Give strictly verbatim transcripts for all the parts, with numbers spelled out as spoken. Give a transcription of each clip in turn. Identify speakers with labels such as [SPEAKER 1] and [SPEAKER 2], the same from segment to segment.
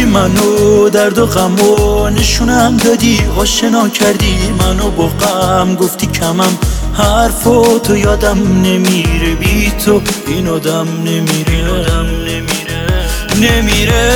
[SPEAKER 1] گرفتی منو درد و غمو نشونم دادی، آشنا کردی منو با غم، گفتی کمم حرفو تو یادم نمیره، بی تو این آدم نمیره نمیره.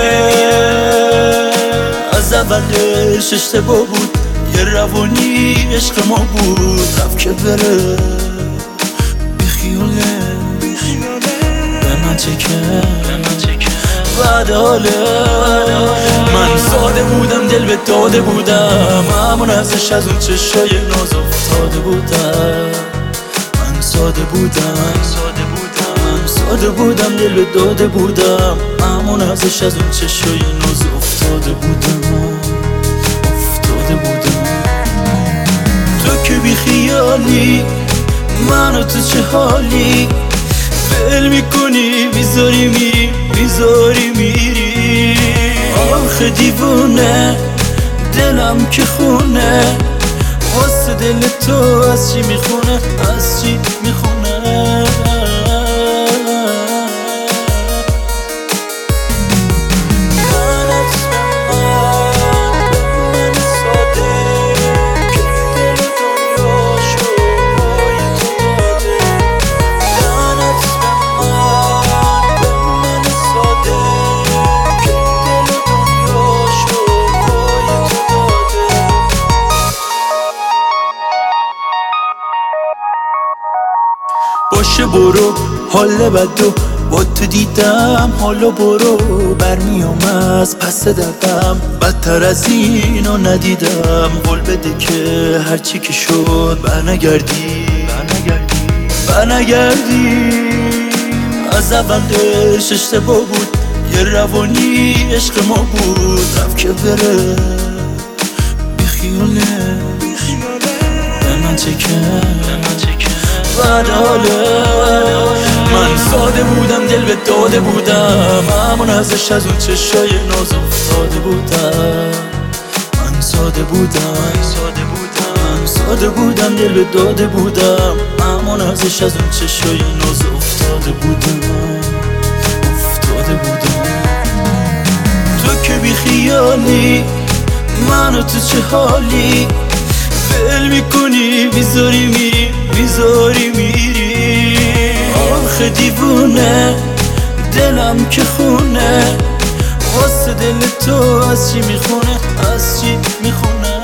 [SPEAKER 1] از اولش اشتباه بود، یه روانی عشق ما بود، رفت که بره بیخیاله به من چکه بعد حاله. من ساده بودم دل به داده بودم، همون ازش از اون چشای ناز افتاده بودم. من ساده بودم ساده بودم دل به داده بودم، همون ازش از اون چشای ناز افتاده بودم افتاده بودم. تو که بی خیالی منو تو چه حالی، ول میکنی میذاری میری میذاری میری. آخه دیوونه دلم که خونه، واسه دل تو از چی میخونه از چی میخونه. باشه برو حال بدو با تو دیدم، حالا برو برمیام از پس دردم، بدتر از اینو ندیدم. قول بده که هرچی که شد برنگردی برنگردی. از اولش اشتباه بود، یه روانی عشق ما بود، رفت که بره بیخیاله به من چکه بعد حاله. من ساده بودم دل به داده بودم، همون ازش از اون چشای ناز افتاده بودم. من ساده بودم ساده بودم دل به داده بودم، همون ازش از اون چشای ناز افتاده بودم افتاده بودم. تو که بی خیالی منو تو چه حالی، ول میکنی میذاری میری میذاری میری. آخه دیوونه دلم که خونه، واسه دل تو از چی میخونه از چی میخونه.